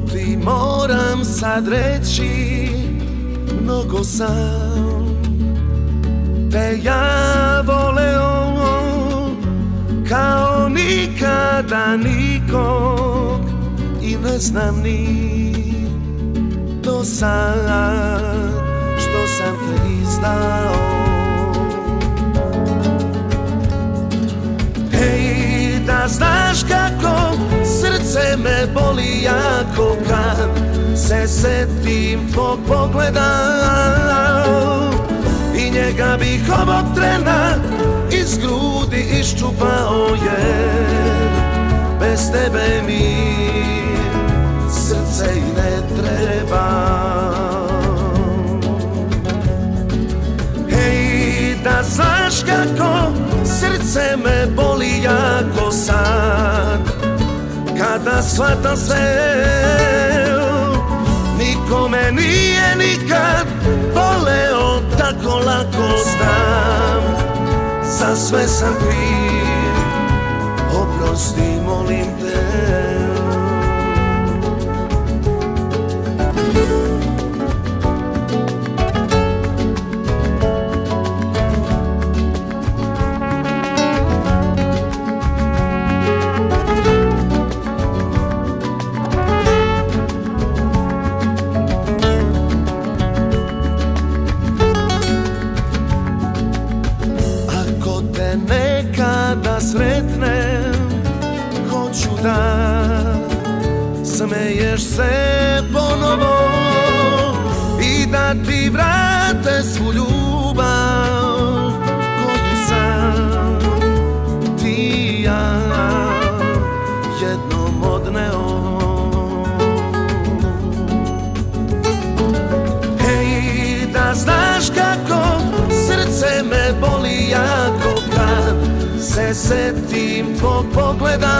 ti moram sad reći, mnogo sam te ja voleo kao nikada nikog i ne znam ni do sad što sam te izdao. Hej, da znaš kako srce me boli jako kad se setim tvog pogleda i njega bih ovog trena iz grudi iščupao, jer bez tebe mi srce i ne treba. Hej, da znaš kako srce me boli jako sad kada shvatam sve, niko me nije nikad voleo tako lako, znam, za sve sam kriv, oprosti molim te. Nekada sretnem, hoću da smeješ se ponovo i da ti vrate svu ljubav koju sam ti i ja jednom odneo. Hej, da znaš kako srce me boli jako kad se setim tvog pogleda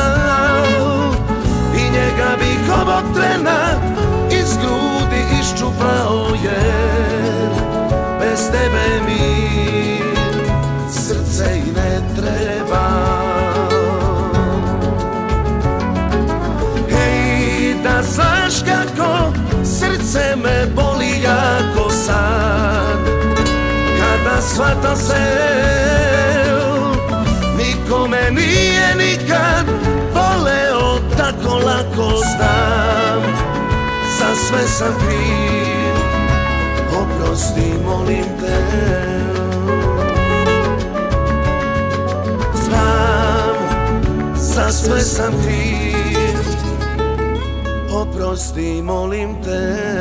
i njega bih ovog trena iz grudi iščupao, jer bez tebe mi srce i ne treba. Hej, da znaš kako srce me boli jako sad kada shvatam se, niko me nije nikad voleo tako lako, znam, za sve sam kriv, oprosti molim te. Znam, za sve sam kriv, oprosti molim te.